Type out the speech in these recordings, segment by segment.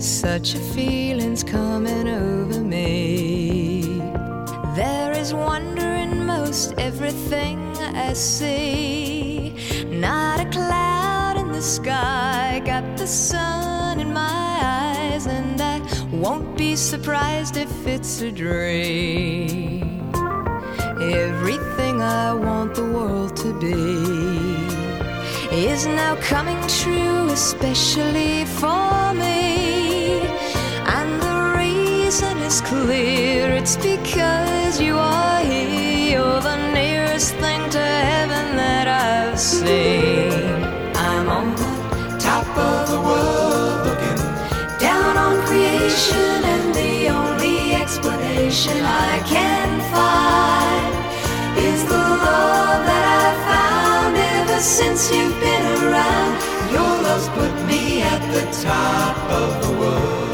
Such a feeling's coming over me. There is wonder in most everything I see. Not a cloud in the sky, got the sun in my eyes, and I won't be surprised if it's a dream. Everything I want the world to be is now coming true, especially for me. And the reason is clear, it's because you are here. You're the nearest thing to heaven that I've seen. I'm on the top of the world, looking down on creation, and the only explanation I can find is the love that I found ever since you've been around. Your love's put me at the top of the world.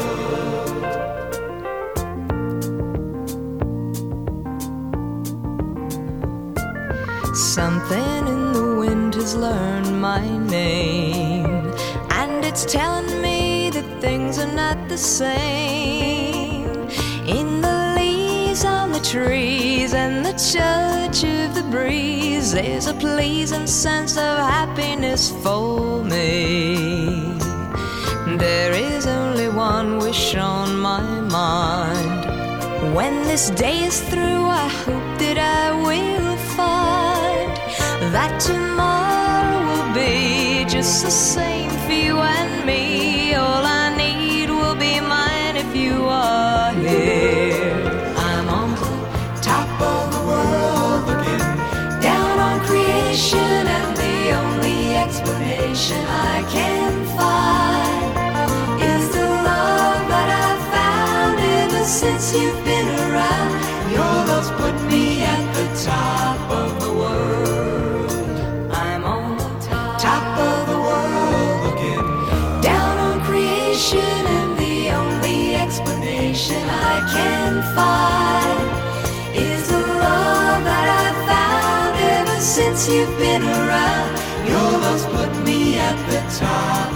Something in the wind has learned my name, and it's telling me that things are not the same. In the leaves on the trees and the touch of the breeze, there's a pleasing sense of happiness for me. There is only one wish on my mind. When this day is through, I hope that I will find that tomorrow will be just the same for you and me. All I need will be mine if you are here. I'm on the top of the world, looking down on creation, and the only explanation I can find is the love that I found ever since you've been around. Your love's put me at the top of the world. I'm on the top of the world, looking down on creation, and the only explanation I can find is the love that I found ever since you've been around. Your love's put me at the top